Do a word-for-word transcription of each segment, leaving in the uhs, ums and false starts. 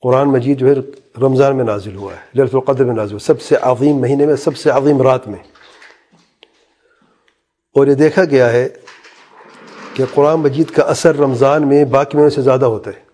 قرآن مجید جو ہے رمضان میں نازل ہوا ہے، لیلۃ القدر میں نازل ہوا، سب سے عظیم مہینے میں، سب سے عظیم رات میں. اور یہ دیکھا گیا ہے کہ قرآن مجید کا اثر رمضان میں باقی مہینوں سے زیادہ ہوتا ہے.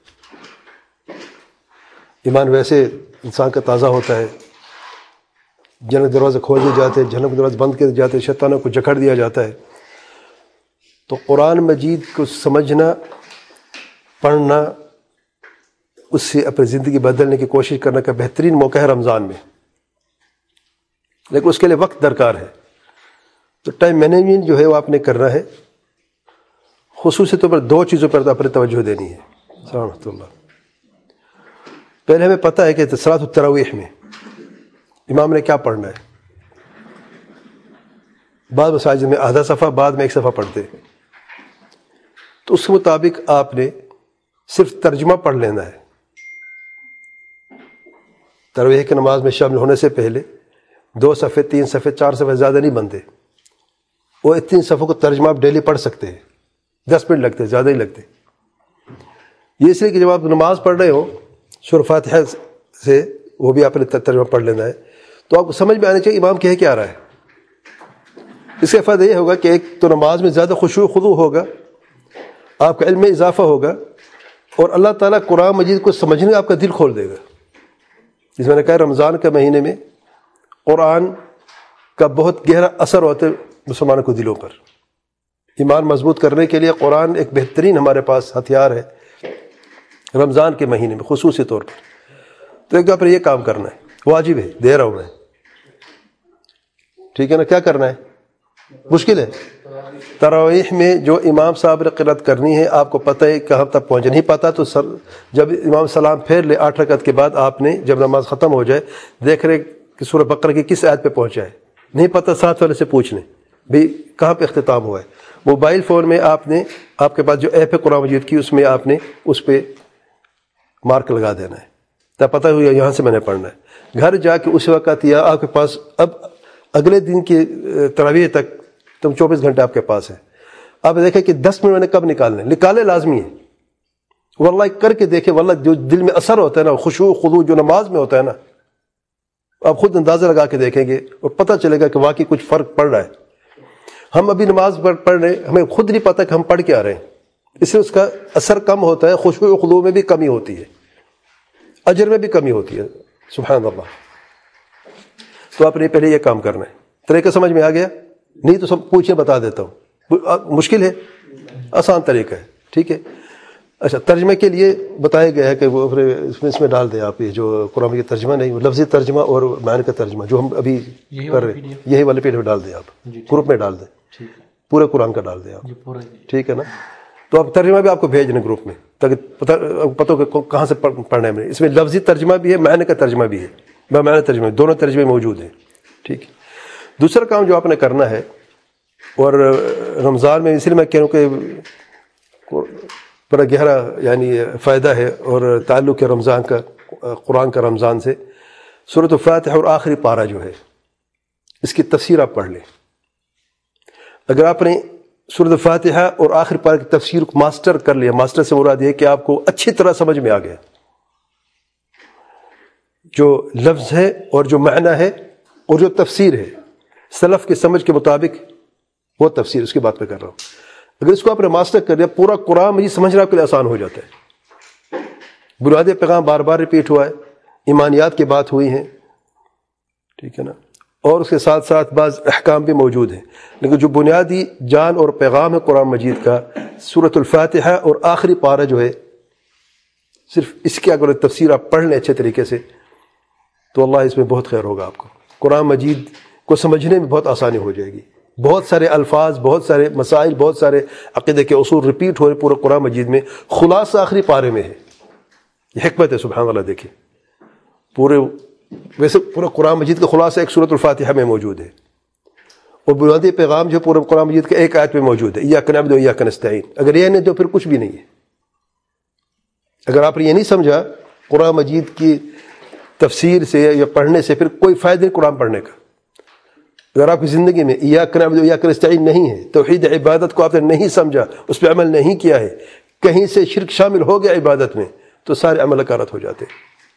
ایمان ویسے انسان کا تازہ ہوتا ہے، جنت دروازے کھول دیے جاتے ہیں، جہنم کے دروازے بند کر دیے جاتے ہیں، شیطانوں کو جکڑ دیا جاتا ہے. تو قرآن مجید کو سمجھنا، پڑھنا، اس سے اپنی زندگی بدلنے کی کوشش کرنے کا بہترین موقع ہے رمضان میں. لیکن اس کے لیے وقت درکار ہے. تو ٹائم مینجمنٹ جو ہے وہ آپ نے کرنا ہے. خصوصی طور پر دو چیزوں پر اپنی توجہ دینی ہے. رحمۃ اللہ. پہلے ہمیں پتہ ہے کہ صلاۃ التراویح میں امام نے کیا پڑھنا ہے. بعض مساجد میں آدھا صفحہ، بعد میں ایک صفحہ پڑھتے ہیں. تو اس کے مطابق آپ نے صرف ترجمہ پڑھ لینا ہے. تراویح کی نماز میں شامل ہونے سے پہلے دو صفحے، تین صفحے، چار صفحے زیادہ نہیں بنتے. وہ اتنے صفحوں کو ترجمہ آپ ڈیلی پڑھ سکتے ہیں. دس منٹ لگتے ہیں، زیادہ ہی لگتے. یہ اس لیے کہ جب آپ نماز پڑھ رہے ہو سورہ فاتحہ سے، وہ بھی آپ نے ترجمہ پڑھ لینا ہے. تو آپ کو سمجھ میں آنا چاہیے امام کہہ کیا رہا ہے. اس کا فائدہ یہ ہوگا کہ ایک تو نماز میں زیادہ خشوع خضوع ہوگا، آپ کا علم میں اضافہ ہوگا، اور اللہ تعالیٰ قرآن مجید کو سمجھنے آپ کا دل کھول دے گا. جس میں نے کہا رمضان کے مہینے میں قرآن کا بہت گہرا اثر ہوتا ہے مسلمانوں کو دلوں پر. ایمان مضبوط کرنے کے لیے قرآن ایک بہترین ہمارے پاس ہتھیار ہے رمضان کے مہینے میں خصوصی طور پر. تو ایک دفعہ پر یہ کام کرنا ہے، واجب ہے، دے رہا ہوں میں، ٹھیک ہے نا. کیا کرنا ہے؟ مشکل ہے. تراویح میں جو امام صاحب نے قرات کرنی ہے، آپ کو پتہ ہے کہاں تک پہنچے. نہیں پتہ تو سر جب امام سلام پھیر لے آٹھ رکعت کے بعد، آپ نے جب نماز ختم ہو جائے دیکھ رہے کہ سورہ بقرہ کی کس آیت پہ پہنچا ہے. نہیں پتہ ساتھ والے سے پوچھ لیں بھی کہاں پہ اختتام ہوا ہے. موبائل فون میں آپ نے، آپ کے پاس جو ایپ ہے قرآن مجید کی، اس میں آپ نے اس پہ مارک لگا دینا ہے، تب پتہ ہو یہاں سے میں نے پڑھنا ہے. گھر جا کے اس وقت یا آپ کے پاس اب اگلے دن کی تراویح تک تم چوبیس گھنٹے آپ کے پاس ہے. آپ دیکھیں کہ دس منٹ میں نے کب نکالنے نکالے لازمی ہے. واللہ کر کے دیکھیں، واللہ جو دل میں اثر ہوتا ہے نا، خشوع خضوع جو نماز میں ہوتا ہے نا، آپ خود اندازہ لگا کے دیکھیں گے اور پتہ چلے گا کہ واقعی کچھ فرق پڑ رہا ہے. ہم ابھی نماز پڑھ رہے ہیں، ہمیں خود نہیں پتہ کہ ہم پڑھ کے آ رہے ہیں. اس سے اس کا اثر کم ہوتا ہے، خشوع خضوع میں بھی کمی ہوتی ہے، اجر میں بھی کمی ہوتی ہے. سبحان اللہ. تو آپ نے پہلے یہ کام کرنا ہے. طریقہ سمجھ میں آ گیا؟ نہیں تو سب پوچھیں، بتا دیتا ہوں. مشکل ہے؟ آسان طریقہ ہے. ٹھیک ہے. اچھا، ترجمے کے لیے بتایا گیا ہے کہ وہ اس میں اس میں ڈال دیں آپ. یہ جو قرآن کی ترجمہ نہیں، لفظی ترجمہ اور معنی کا ترجمہ جو ہم ابھی کر رہے ہیں، یہی والے پی ڈی ایف ڈال دیں آپ، گروپ میں ڈال دیں، پورے قرآن کا ڈال دیں آپ. ٹھیک ہے نا. تو آپ ترجمہ بھی آپ کو بھیج دیں گروپ میں، تاکہ پتہ پتہ ہو کہ کہاں سے پڑھنا ہے. اس میں لفظی ترجمہ بھی ہے، معنی کا ترجمہ بھی ہے، بمعنی ترجمہ، دونوں ترجمے موجود ہیں. ٹھیک ہے. دوسرا کام جو آپ نے کرنا ہے، اور رمضان میں اس لیے میں کہہ رہا ہوں کہ بڑا گہرا یعنی فائدہ ہے اور تعلق ہے رمضان کا قرآن کا رمضان سے. سورۃ الفاتحہ اور آخری پارہ جو ہے، اس کی تفسیر آپ پڑھ لیں. اگر آپ نے سورۃ الفاتحہ اور آخری پارہ کی تفسیر کو ماسٹر کر لیا، ماسٹر سے مراد یہ کہ آپ کو اچھی طرح سمجھ میں آ گیا جو لفظ ہے اور جو معنی ہے اور جو تفسیر ہے سلف کی سمجھ کے مطابق، وہ تفسیر اس کی بات پہ کر رہا ہوں. اگر اس کو آپ نے ماسٹر کر لیا، پورا قرآن مجید سمجھنا آپ کے لیے آسان ہو جاتا ہے. بنیادی پیغام بار بار ریپیٹ ہوا ہے، ایمانیات کی بات ہوئی ہیں، ٹھیک ہے نا، اور اس کے ساتھ ساتھ بعض احکام بھی موجود ہیں. لیکن جو بنیادی جان اور پیغام ہے قرآن مجید کا، سورۃ الفاتحہ اور آخری پارہ جو ہے، صرف اس کی اگر تفسیر آپ پڑھ لیں اچھے طریقے سے تو اللہ اس میں بہت خیر ہوگا آپ کو. قرآن مجید کو سمجھنے میں بہت آسانی ہو جائے گی. بہت سارے الفاظ، بہت سارے مسائل، بہت سارے عقیدے کے اصول ریپیٹ ہو رہے پورے قرآن مجید میں. خلاصہ آخری پارے میں ہے. یہ حکمت ہے سبحان اللہ. دیکھیں پورے ویسے پورا قرآن مجید کا خلاصہ ایک سورۃ الفاتحہ میں موجود ہے، اور بنیادی پیغام جو پورے قرآن مجید کے ایک آیت میں موجود ہے، ایاک نعبد و ایاک نستعین. اگر یہ نہیں تو پھر کچھ بھی نہیں ہے. اگر آپ نے یہ نہیں سمجھا قرآن مجید کی تفسیر سے یا پڑھنے سے، پھر کوئی فائدہ نہیں قرآن پڑھنے کا. اگر آپ کی زندگی میں ایاک نعبد و ایاک نستعین نہیں ہے، توحید عبادت کو آپ نے نہیں سمجھا، اس پہ عمل نہیں کیا ہے، کہیں سے شرک شامل ہو گیا عبادت میں، تو سارے عمل کارت ہو جاتے ہیں.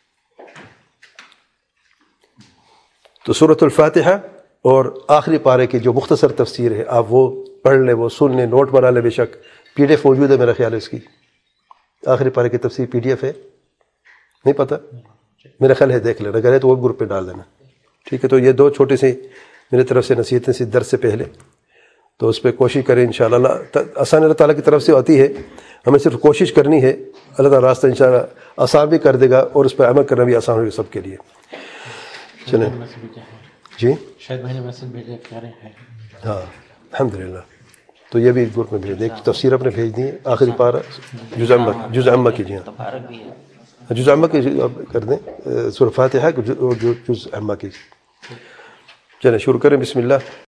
تو سورۃ الفاتحہ اور آخری پارے کی جو مختصر تفسیر ہے آپ وہ پڑھ لیں، وہ سن لیں، نوٹ بنا لیں، بے شک پی ڈی ایف موجود ہے میرا خیال ہے اس کی، آخری پارے کی تفسیر پی ڈی ایف ہے، نہیں پتہ میرا خیال ہے، دیکھ لینا، اگر ہے تو وہ گروپ پہ ڈال دینا، ٹھیک ہے؟ تو یہ دو چھوٹے سے میری طرف سے نصیحتیں سی درس سے پہلے، تو اس پہ کوشش کریں انشاءاللہ، اللہ آسان اللہ تعالیٰ کی طرف سے آتی ہے، ہمیں صرف کوشش کرنی ہے، اللہ تعالیٰ راستہ انشاءاللہ آسان بھی کر دے گا اور اس پہ عمل کرنا بھی آسان ہوگا سب کے لیے۔ چلیں جی، شاید میں نے میسج بھیجا کیا رہے ہیں، ہاں الحمدللہ، تو یہ بھی گروپ میں بھیج دیں، تفسیر اپنے بھیج دی آخری پارہ جزء عامہ جزء عامہ کی، جی ہاں جزء عامہ کی کر دیں، سورۃ فاتحہ اور جزء عامہ کی۔ چلیں شروع کریں، بسم اللہ۔